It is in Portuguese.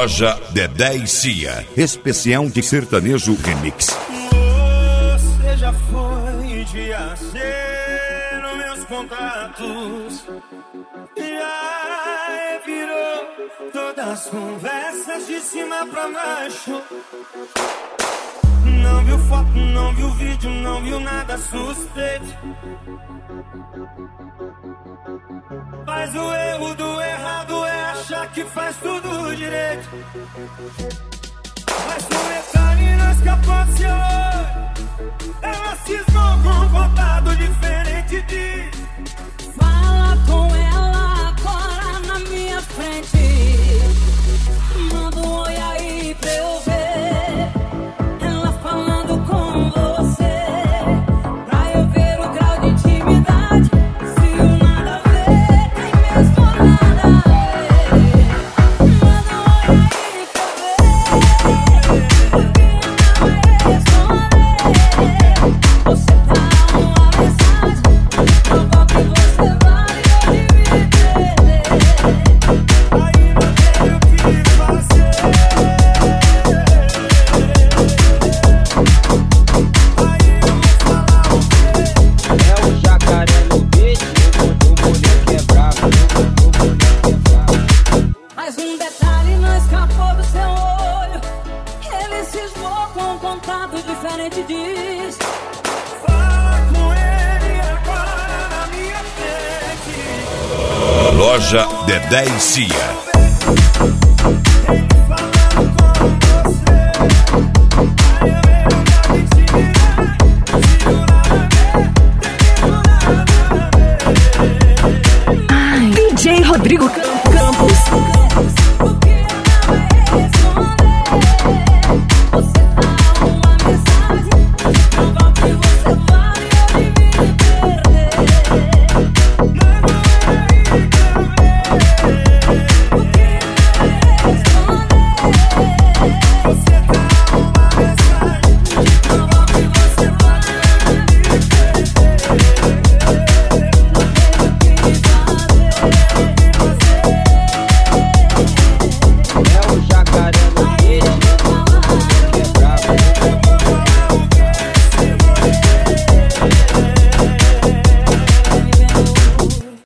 Loja Dedé e Cia, especial de sertanejo remix. Você já foi de AC nos meus contatos, já virou todas as conversas de cima pra baixo. Não viu foto, não viu vídeo, não viu nada suspeito. Mas o erro do errado é achar que faz tudo direito. Mas no detalhe não escapou do seu olho. Ela cismou com um contado diferente de... Fala com ela agora na minha frente. Manda um oi aí pra eu ver ela falando com você, pra eu ver o grau de intimidade. Se o nada a ver tem mesmo nada a ver. Manda um oi aí pra eu ver alguém vai responder. Você dá uma mensagem, prova que você vale hoje me perder. Aí não tem o que fazer. Aí eu vou falar o quê? É o jacaré no beat, o moleque é bravo, o moleque é bravo. Mas um detalhe não escapou do seu olho. Ele cismou com um contato diferente, diz. Fala com ele agora na minha frente. Loja Dedé e Cia. Ele falando com você, aí eu vejo o grau de intimidade. Se o nada a ver, tem mesmo nada a ver. DJ Rodrigo